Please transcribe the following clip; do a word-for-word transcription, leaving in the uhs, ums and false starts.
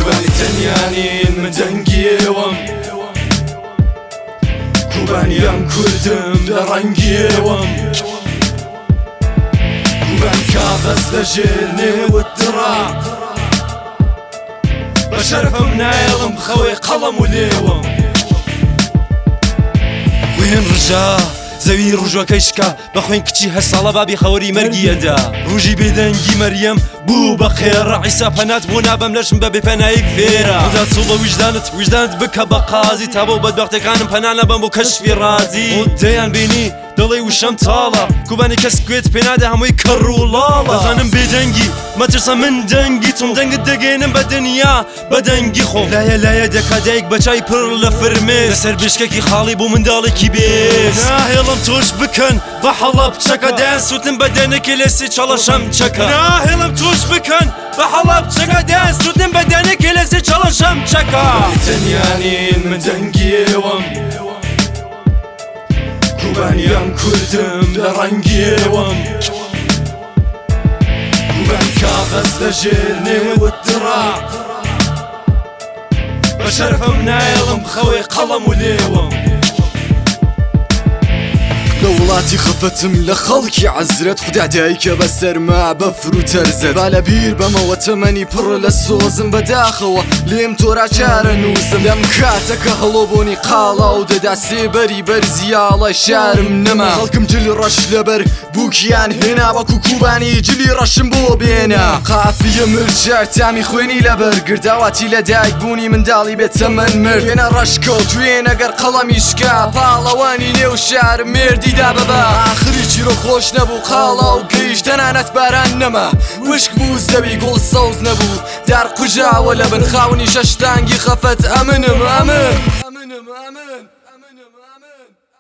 کوبانی تەنیانین من دەنگیێوەم کوبانیام کوردم لە ڕەنگیێوەم کوبان کاغەز لەژێر نێوت دڕا بە شەرەفم نایەڵم بخەوەی قەڵەم و لێوەم وێن ڕژا زەوی ڕژوەکەی شکا بەخۆین کچی هەساڵە بابی خەوەری مەرگیەدا ڕوژی بێدەنگی مەریەم بوو بە خێڕە عیسا پەنات بوو نابەم لەشم بە بێپەنایی فێرە خدا چوڵە ویژدانت ویژدانت بکە بە قازی تا بۆ بەدبەختەکانم پەنا نەبەم بۆ کەشفی ڕازی و دەیان بینی دڵی وشەم تاڵە کوبانی کەس گوێت پێنادە هەمووی کەڕ و لاڵە دەزانم بێدەنگی مەترسە من دەنگی چۆن دەنگت دەگەێنم بە دنیا بە دەنگی خۆم لایە لایە دەکا دایک بە چای پڕ لە فرمێ لەسەر بشکێکی خاڵی بوو منداڵێکی بێز ناهێڵم تۆش بکەن بە حەڵە بچەکە دایان سووتم بە دەنێکی لێسی چەڵەشەم چەکە ناهێڵم تۆش بکەن بە حەڵە بچەکە دایان سووتم بە دەنێکی لێسی چەڵەشەم چەکە تەنیانین من دەنگیێوەم کوبانیام کوردم لە ڕەنگیێوەم کوبان کاغەز لەژێر نێوت دڕا بە شەرەفم نایەڵم بخەوەی قەڵەم و لێوەم لە وڵاتی خەفەتم لە خەڵکی عەزرەت خوددا دایکە بە سەرما بە فروتەرزەت با لە بیر بەمەوە تەمەنی پڕ لە سۆزم بەداخەوە لێم تۆرا چارە نووسم لەم کاتەکە هەڵۆبۆنی قاڵا و دەدا سێبەری بەرزیاڵە شارم نەما خەڵکم جلی ڕەش لەبەر بووکیان هێنا وەکو کوبانی جلی ڕەشم بۆ بێنە قافیە مرجار تامی خوێنی لەبەر گرداواتی لە دایک بوونی منداڵی بێت تەمەن مرد وێنە ڕەشکەوت وێن ئەگەر قەڵەمی شکا پاڵەوانی نێو شارم مێردی دا بەبا ئاخری چیرۆ خۆش نەبوو قاڵا و گەیشت تەنانەت باران نەما وشک بوو زەوی گوڵ سەوز نەبوو دار قوژاوە لە بن خاونی شەشتانگی خەفەت ئەمنم ئەمن ئەمنم ئەمن ئەمنم ئەمن